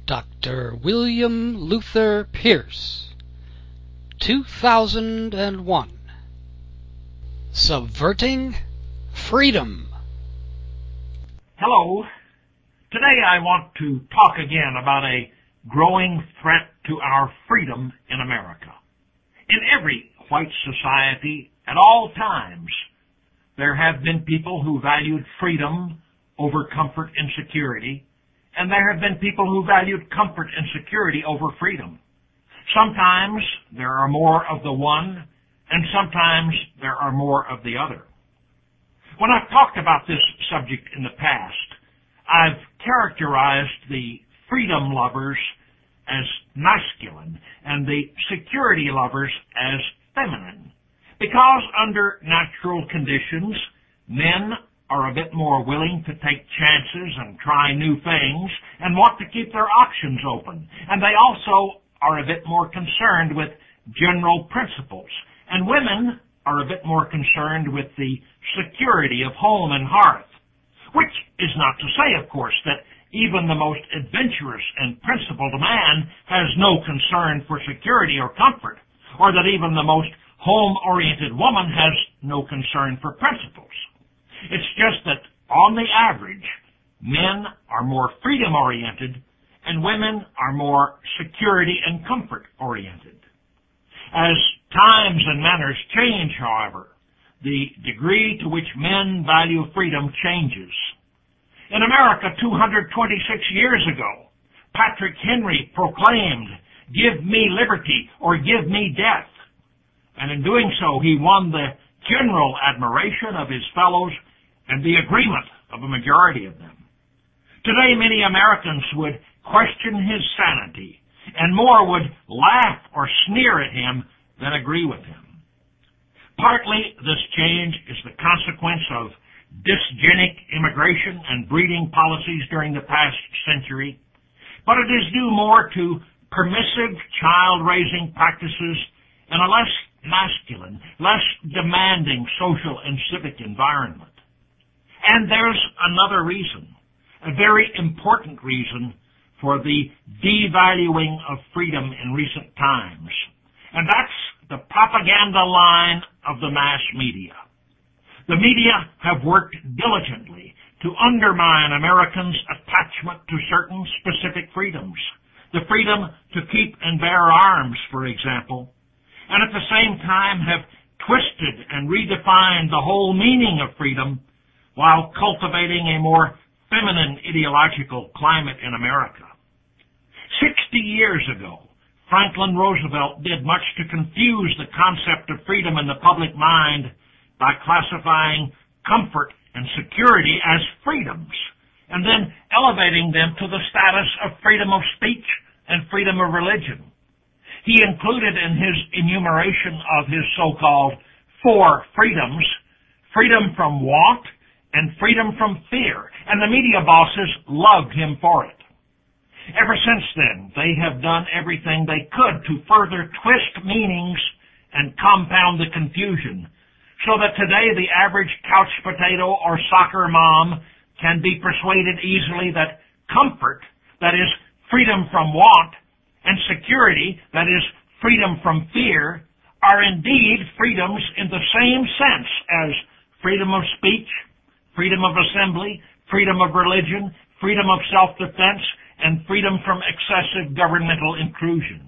Dr. William Luther Pierce, 2001. Subverting Freedom. Hello. Today I want to talk again about a growing threat to our freedom in America. In every white society, at all times, there have been people who valued freedom over comfort and security, and there have been people who valued comfort and security over freedom. Sometimes there are more of the one, and sometimes there are more of the other. When I've talked about this subject in the past, I've characterized the freedom lovers as masculine and the security lovers as feminine, because under natural conditions, men are a bit more willing to take chances and try new things and want to keep their options open, and they also are a bit more concerned with general principles, and women are a bit more concerned with the security of home and hearth, which is not to say, of course, that even the most adventurous and principled man has no concern for security or comfort, or that even the most home-oriented woman has no concern for principles. It's just that, on the average, men are more freedom-oriented and women are more security and comfort-oriented. As times and manners change, however, the degree to which men value freedom changes. In America 226 years ago, Patrick Henry proclaimed, "Give me liberty or give me death." And in doing so, he won the general admiration of his fellows and the agreement of a majority of them. Today, many Americans would question his sanity, and more would laugh or sneer at him than agree with him. Partly, this change is the consequence of dysgenic immigration and breeding policies during the past century, but it is due more to permissive child-raising practices and a less masculine, less demanding social and civic environment. And there's another reason, a very important reason for the devaluing of freedom in recent times, and that's the propaganda line of the mass media. The media have worked diligently to undermine Americans' attachment to certain specific freedoms, the freedom to keep and bear arms, for example, and at the same time have twisted and redefined the whole meaning of freedom while cultivating a more feminine ideological climate in America. 60 years ago, Franklin Roosevelt did much to confuse the concept of freedom in the public mind by classifying comfort and security as freedoms, and then elevating them to the status of freedom of speech and freedom of religion. He included in his enumeration of his so-called four freedoms, freedom from want and freedom from fear, and the media bosses loved him for it. Ever since then, they have done everything they could to further twist meanings and compound the confusion, so that today the average couch potato or soccer mom can be persuaded easily that comfort, that is, freedom from want, and security, that is, freedom from fear, are indeed freedoms in the same sense as freedom of speech, freedom of assembly, freedom of religion, freedom of self-defense, and freedom from excessive governmental intrusion.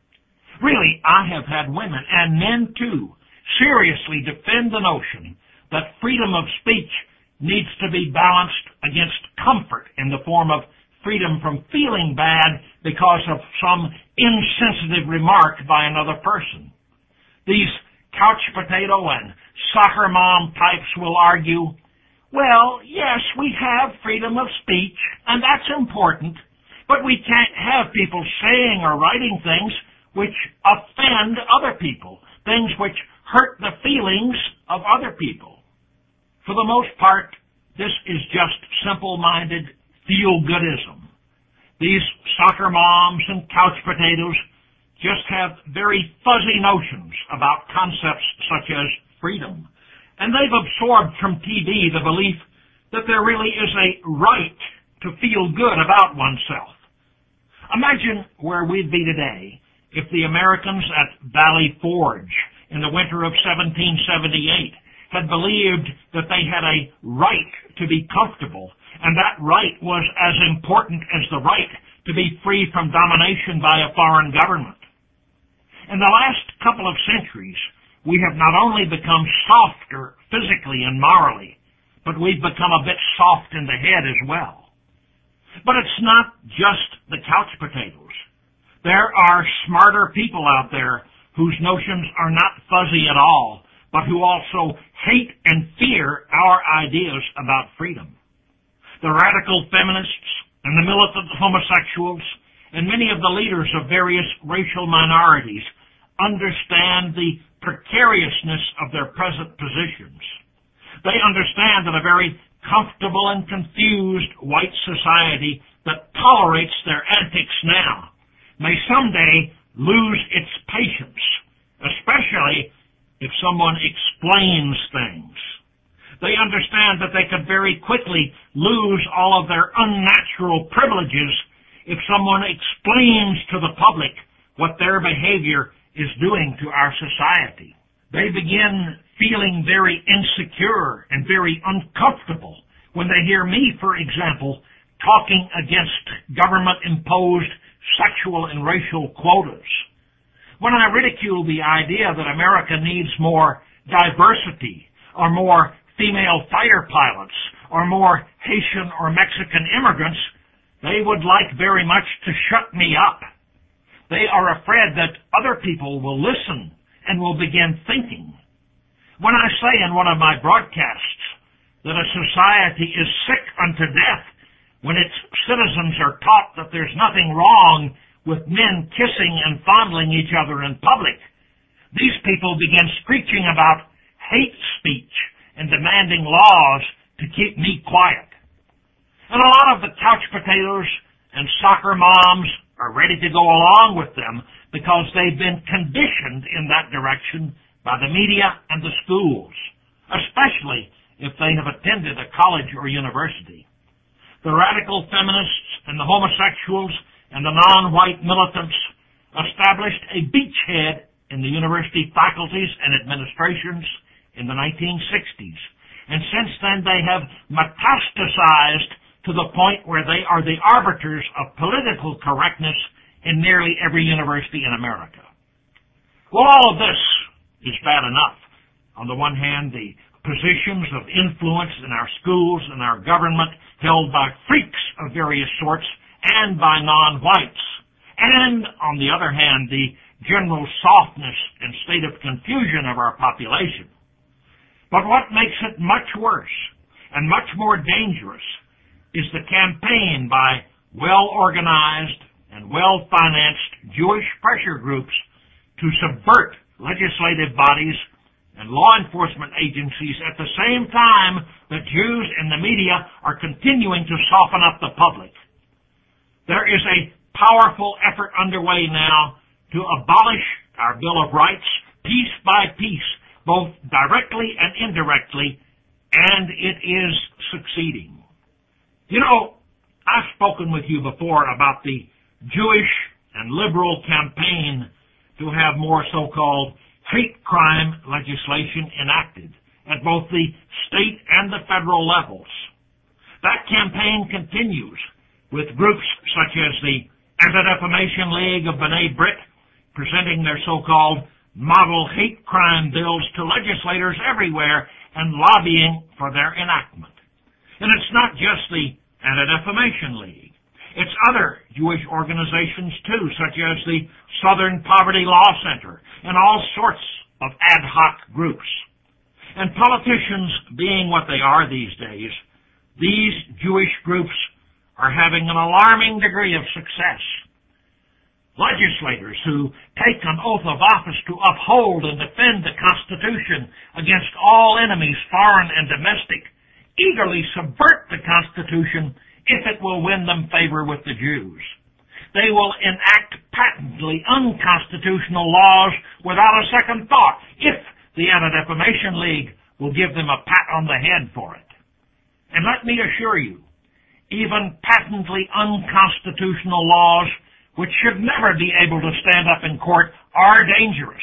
Really, I have had women, and men too, seriously defend the notion that freedom of speech needs to be balanced against comfort in the form of freedom from feeling bad because of some insensitive remark by another person. These couch potato and soccer mom types will argue, well, yes, we have freedom of speech, and that's important, but we can't have people saying or writing things which offend other people, things which hurt the feelings of other people. For the most part, this is just simple-minded feel-goodism. These soccer moms and couch potatoes just have very fuzzy notions about concepts such as freedom, and they've absorbed from TV the belief that there really is a right to feel good about oneself. Imagine where we'd be today if the Americans at Valley Forge in the winter of 1778 had believed that they had a right to be comfortable, and that right was as important as the right to be free from domination by a foreign government. In the last couple of centuries, we have not only become softer physically and morally, but we've become a bit soft in the head as well. But it's not just the couch potatoes. There are smarter people out there whose notions are not fuzzy at all, but who also hate and fear our ideas about freedom. The radical feminists and the militant homosexuals and many of the leaders of various racial minorities understand the precariousness of their present positions. They understand that a very comfortable and confused white society that tolerates their antics now may someday lose its patience, especially if someone explains things. They understand that they could very quickly lose all of their unnatural privileges if someone explains to the public what their behavior is doing to our society. They begin feeling very insecure and very uncomfortable when they hear me, for example, talking against government-imposed sexual and racial quotas. When I ridicule the idea that America needs more diversity or more female fighter pilots or more Haitian or Mexican immigrants, they would like very much to shut me up. They are afraid that other people will listen and will begin thinking. When I say in one of my broadcasts that a society is sick unto death when its citizens are taught that there's nothing wrong with men kissing and fondling each other in public, these people begin screeching about hate speech and demanding laws to keep me quiet. And a lot of the couch potatoes and soccer moms are ready to go along with them because they've been conditioned in that direction by the media and the schools, especially if they have attended a college or university. The radical feminists and the homosexuals and the non-white militants established a beachhead in the university faculties and administrations in the 1960s. And since then they have metastasized to the point where they are the arbiters of political correctness in nearly every university in America. Well, all of this is bad enough. On the one hand, the positions of influence in our schools and our government held by freaks of various sorts and by non-whites. And, on the other hand, the general softness and state of confusion of our population. But what makes it much worse and much more dangerous is the campaign by well-organized and well-financed Jewish pressure groups to subvert legislative bodies and law enforcement agencies at the same time that Jews and the media are continuing to soften up the public. There is a powerful effort underway now to abolish our Bill of Rights piece by piece, both directly and indirectly, and it is succeeding. You know, I've spoken with you before about the Jewish and liberal campaign to have more so-called hate crime legislation enacted at both the state and the federal levels. That campaign continues with groups such as the Anti-Defamation League of B'nai B'rith presenting their so-called model hate crime bills to legislators everywhere and lobbying for their enactment. And it's not just the Anti-Defamation League. It's other Jewish organizations too, such as the Southern Poverty Law Center and all sorts of ad hoc groups. And politicians being what they are these days, these Jewish groups are having an alarming degree of success. Legislators who take an oath of office to uphold and defend the Constitution against all enemies, foreign and domestic, eagerly subvert the Constitution if it will win them favor with the Jews. They will enact patently unconstitutional laws without a second thought if the Anti-Defamation League will give them a pat on the head for it. And let me assure you, even patently unconstitutional laws which should never be able to stand up in court, are dangerous.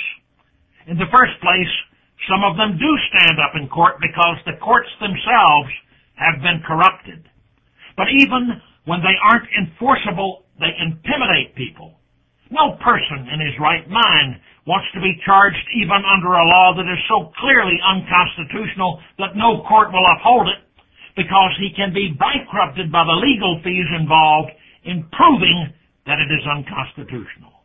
In the first place, some of them do stand up in court because the courts themselves have been corrupted. But even when they aren't enforceable, they intimidate people. No person in his right mind wants to be charged even under a law that is so clearly unconstitutional that no court will uphold it, because he can be bankrupted by the legal fees involved in proving that it is unconstitutional.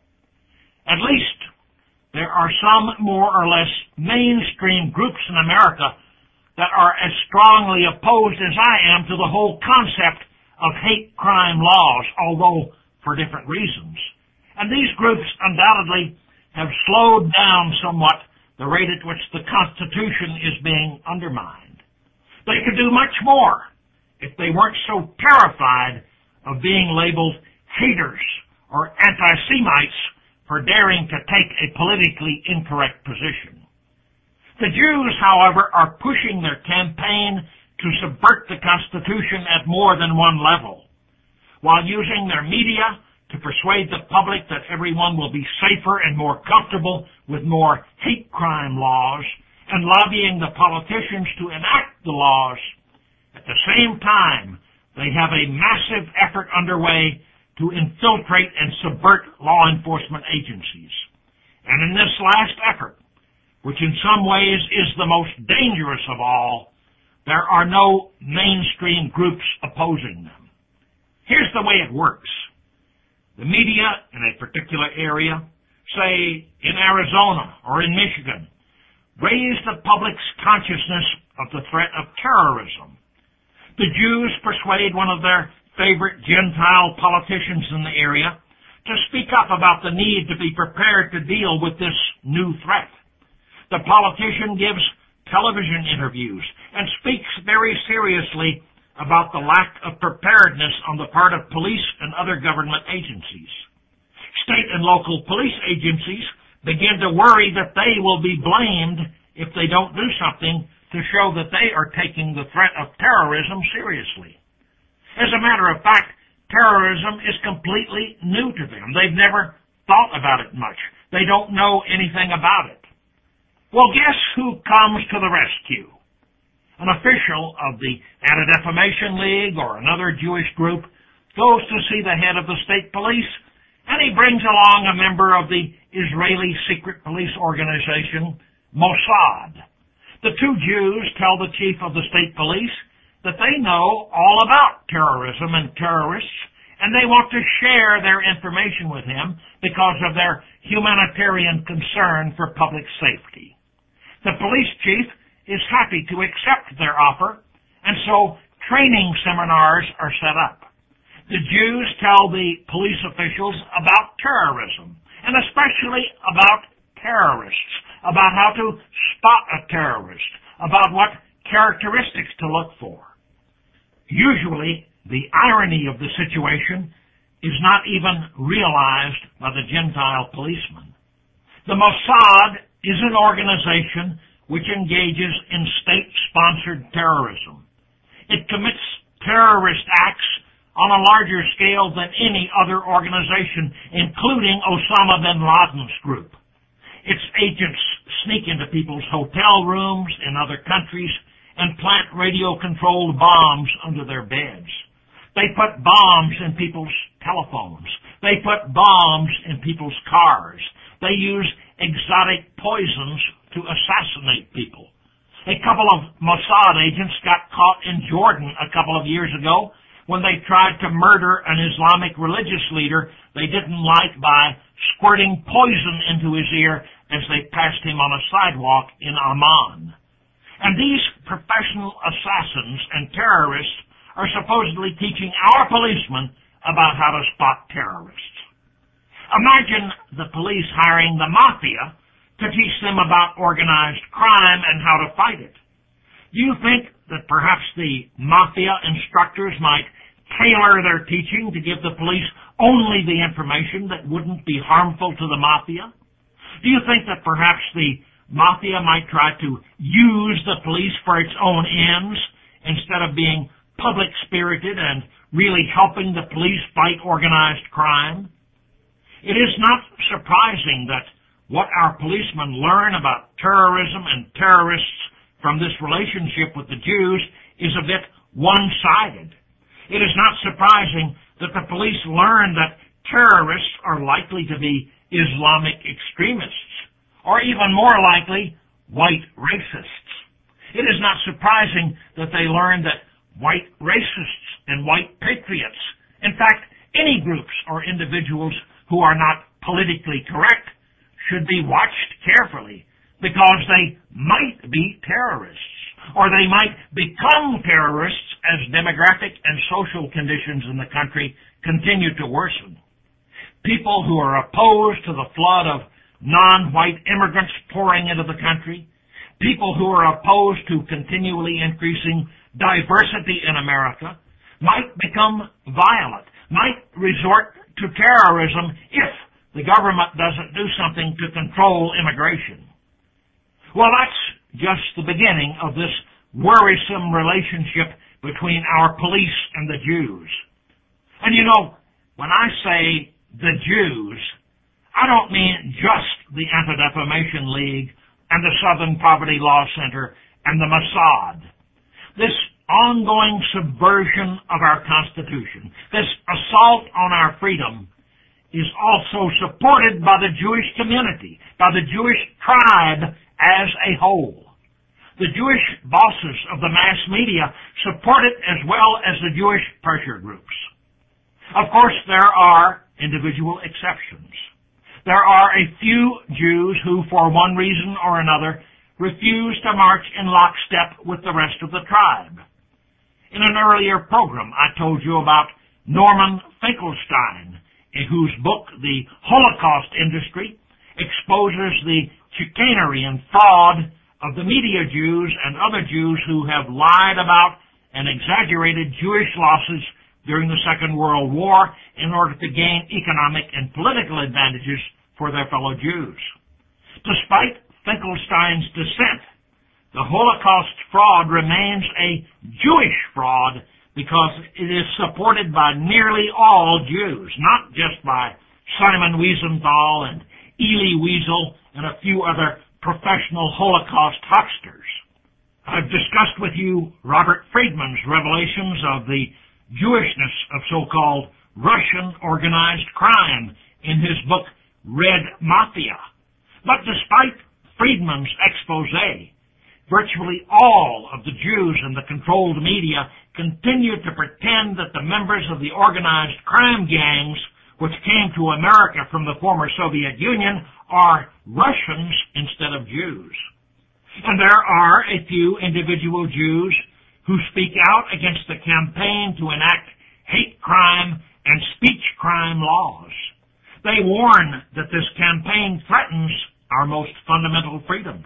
At least there are some more or less mainstream groups in America that are as strongly opposed as I am to the whole concept of hate crime laws, although for different reasons. And these groups undoubtedly have slowed down somewhat the rate at which the Constitution is being undermined. They could do much more if they weren't so terrified of being labeled haters or anti-Semites for daring to take a politically incorrect position. The Jews, however, are pushing their campaign to subvert the Constitution at more than one level, while using their media to persuade the public that everyone will be safer and more comfortable with more hate crime laws, and lobbying the politicians to enact the laws. At the same time, they have a massive effort underway to infiltrate and subvert law enforcement agencies. And in this last effort, which in some ways is the most dangerous of all, there are no mainstream groups opposing them. Here's the way it works. The media in a particular area, say in Arizona or in Michigan, raise the public's consciousness of the threat of terrorism. The Jews persuade one of their favorite Gentile politicians in the area to speak up about the need to be prepared to deal with this new threat. The politician gives television interviews and speaks very seriously about the lack of preparedness on the part of police and other government agencies. State and local police agencies begin to worry that they will be blamed if they don't do something to show that they are taking the threat of terrorism seriously. As a matter of fact, terrorism is completely new to them. They've never thought about it much. They don't know anything about it. Well, guess who comes to the rescue? An official of the Anti-Defamation League or another Jewish group goes to see the head of the state police, and he brings along a member of the Israeli secret police organization, Mossad. The two Jews tell the chief of the state police that they know all about terrorism and terrorists, and they want to share their information with him because of their humanitarian concern for public safety. The police chief is happy to accept their offer, and so training seminars are set up. The Jews tell the police officials about terrorism, and especially about terrorists, about how to spot a terrorist, about what characteristics to look for. Usually, the irony of the situation is not even realized by the Gentile policeman. The Mossad is an organization which engages in state-sponsored terrorism. It commits terrorist acts on a larger scale than any other organization, including Osama bin Laden's group. Its agents sneak into people's hotel rooms in other countries and plant radio-controlled bombs under their beds. They put bombs in people's telephones. They put bombs in people's cars. They use exotic poisons to assassinate people. A couple of Mossad agents got caught in Jordan a couple of years ago when they tried to murder an Islamic religious leader they didn't like by squirting poison into his ear as they passed him on a sidewalk in Amman. And these professional assassins and terrorists are supposedly teaching our policemen about how to spot terrorists. Imagine the police hiring the mafia to teach them about organized crime and how to fight it. Do you think that perhaps the mafia instructors might tailor their teaching to give the police only the information that wouldn't be harmful to the mafia? Do you think that perhaps the mafia might try to use the police for its own ends instead of being public-spirited and really helping the police fight organized crime? It is not surprising that what our policemen learn about terrorism and terrorists from this relationship with the Jews is a bit one-sided. It is not surprising that the police learn that terrorists are likely to be Islamic extremists, or even more likely, white racists. It is not surprising that they learn that white racists and white patriots, in fact, any groups or individuals who are not politically correct, should be watched carefully because they might be terrorists, or they might become terrorists as demographic and social conditions in the country continue to worsen. People who are opposed to the flood of non-white immigrants pouring into the country, people who are opposed to continually increasing diversity in America, might become violent, might resort to terrorism if the government doesn't do something to control immigration. Well, that's just the beginning of this worrisome relationship between our police and the Jews. And you know, when I say the Jews, I don't mean just the Anti-Defamation League and the Southern Poverty Law Center and the Mossad. This ongoing subversion of our Constitution, this assault on our freedom, is also supported by the Jewish community, by the Jewish tribe as a whole. The Jewish bosses of the mass media support it as well as the Jewish pressure groups. Of course, there are individual exceptions. There are a few Jews who, for one reason or another, refuse to march in lockstep with the rest of the tribe. In an earlier program, I told you about Norman Finkelstein, whose book, The Holocaust Industry, exposes the chicanery and fraud of the media Jews and other Jews who have lied about and exaggerated Jewish losses during the Second World War in order to gain economic and political advantages for their fellow Jews. Despite Finkelstein's dissent, the Holocaust fraud remains a Jewish fraud because it is supported by nearly all Jews, not just by Simon Wiesenthal and Elie Wiesel and a few other professional Holocaust hucksters. I've discussed with you Robert Friedman's revelations of the Jewishness of so-called Russian organized crime in his book Red Mafia. But despite Friedman's expose, virtually all of the Jews in the controlled media continue to pretend that the members of the organized crime gangs, which came to America from the former Soviet Union, are Russians instead of Jews. And there are a few individual Jews who speak out against the campaign to enact hate crime and speech crime laws. They warn that this campaign threatens our most fundamental freedoms.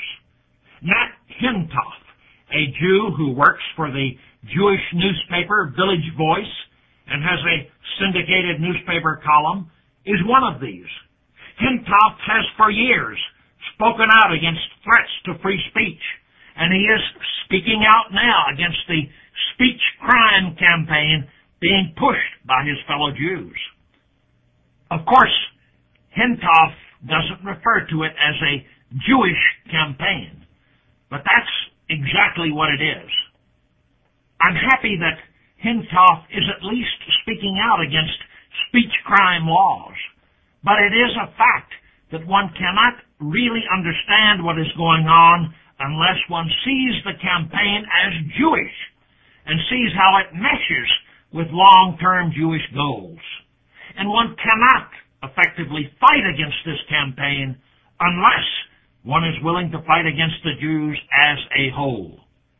Nat Hintoff, a Jew who works for the Jewish newspaper Village Voice and has a syndicated newspaper column, is one of these. Hintoff has for years spoken out against threats to free speech, and he is speaking out now against the speech crime campaign being pushed by his fellow Jews. Of course, Hintoff doesn't refer to it as a Jewish campaign, but that's exactly what it is. I'm happy that Hintoff is at least speaking out against speech crime laws, but it is a fact that one cannot really understand what is going on unless one sees the campaign as Jewish and sees how it meshes with long-term Jewish goals. And one cannot effectively fight against this campaign unless one is willing to fight against the Jews as a whole.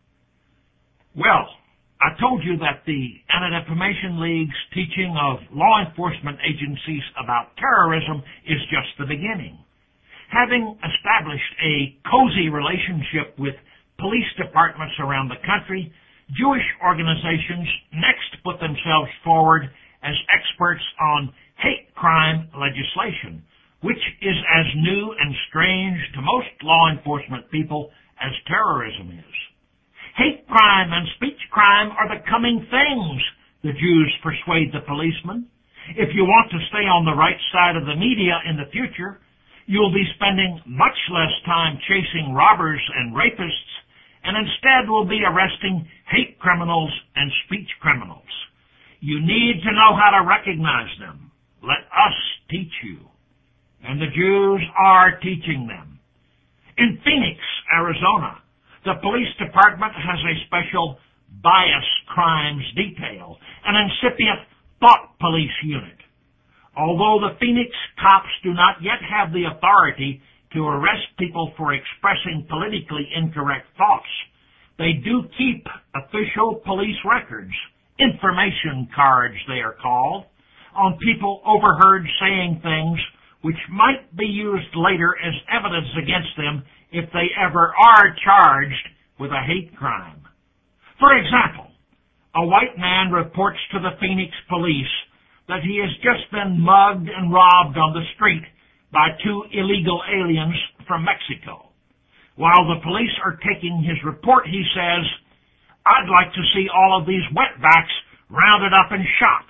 Well, I told you that the Anti-Defamation League's teaching of law enforcement agencies about terrorism is just the beginning. Having established a cozy relationship with police departments around the country, Jewish organizations next put themselves forward as experts on hate crime legislation, which is as new and strange to most law enforcement people as terrorism is. Hate crime and speech crime are the coming things, the Jews persuade the policemen. If you want to stay on the right side of the media in the future, you'll be spending much less time chasing robbers and rapists, and instead will be arresting hate criminals and speech criminals. You need to know how to recognize them. Let us teach you. And the Jews are teaching them. In Phoenix, Arizona, the police department has a special bias crimes detail, an incipient thought police unit. Although the Phoenix cops do not yet have the authority to arrest people for expressing politically incorrect thoughts, they do keep official police records, information cards they are called, on people overheard saying things which might be used later as evidence against them if they ever are charged with a hate crime. For example, a white man reports to the Phoenix police that he has just been mugged and robbed on the street by two illegal aliens from Mexico. While the police are taking his report, he says, "I'd like to see all of these wetbacks rounded up and shot."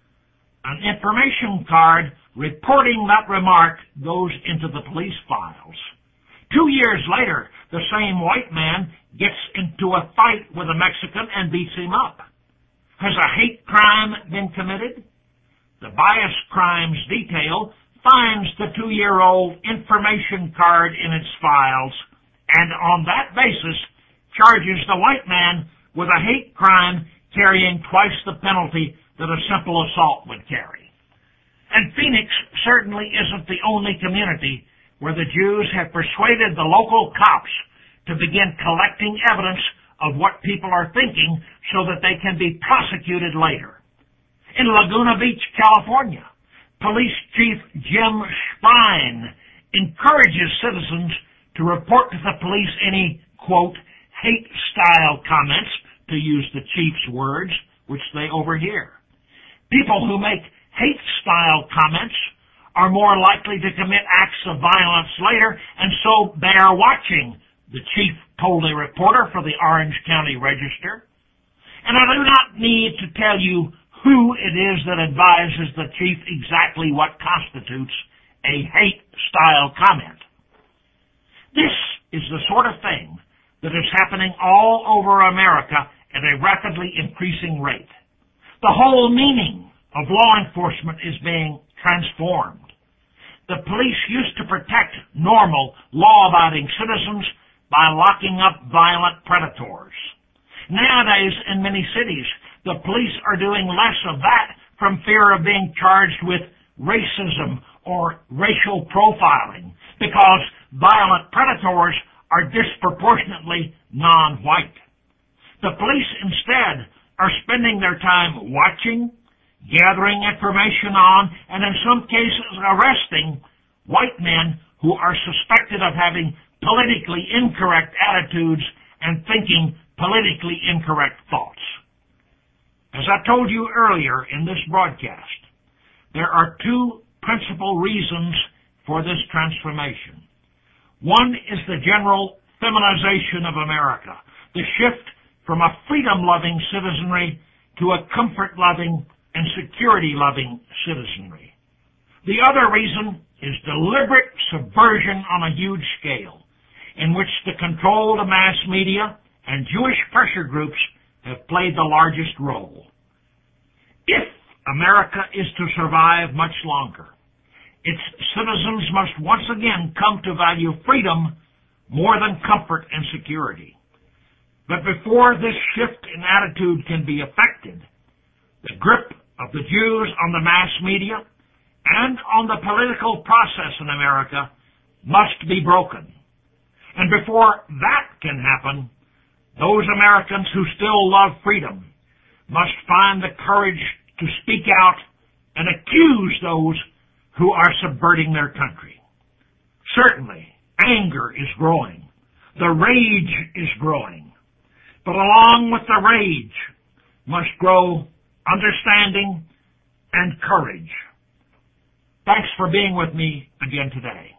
An information card reporting that remark goes into the police files. 2 years later, the same white man gets into a fight with a Mexican and beats him up. Has a hate crime been committed? The bias crimes detail finds the 2-year-old information card in its files, and on that basis charges the white man with a hate crime carrying twice the penalty that a simple assault would carry. And Phoenix certainly isn't the only community where the Jews have persuaded the local cops to begin collecting evidence of what people are thinking so that they can be prosecuted later. In Laguna Beach, California, Police Chief Jim Sprine encourages citizens to report to the police any, quote, hate-style comments, to use the chief's words, which they overhear. People who make hate-style comments are more likely to commit acts of violence later, and so they are watching, the chief told a reporter for the Orange County Register. And I do not need to tell you who it is that advises the chief exactly what constitutes a hate-style comment. This is the sort of thing that is happening all over America at a rapidly increasing rate. The whole meaning of law enforcement is being transformed. The police used to protect normal, law-abiding citizens by locking up violent predators. Nowadays, in many cities, the police are doing less of that from fear of being charged with racism or racial profiling, because violent predators are disproportionately non-white. The police instead are spending their time watching, gathering information on, and in some cases arresting white men who are suspected of having politically incorrect attitudes and thinking politically incorrect thoughts. As I told you earlier in this broadcast, there are two principal reasons for this transformation. One is the general feminization of America, the shift from a freedom-loving citizenry to a comfort-loving and security-loving citizenry. The other reason is deliberate subversion on a huge scale, in which the control of mass media and Jewish pressure groups have played the largest role. If America is to survive much longer, its citizens must once again come to value freedom more than comfort and security. But before this shift in attitude can be effected, the grip of the Jews on the mass media and on the political process in America must be broken. And before that can happen, those Americans who still love freedom must find the courage to speak out and accuse those who are subverting their country. Certainly, anger is growing. The rage is growing. But along with the rage must grow understanding and courage. Thanks for being with me again today.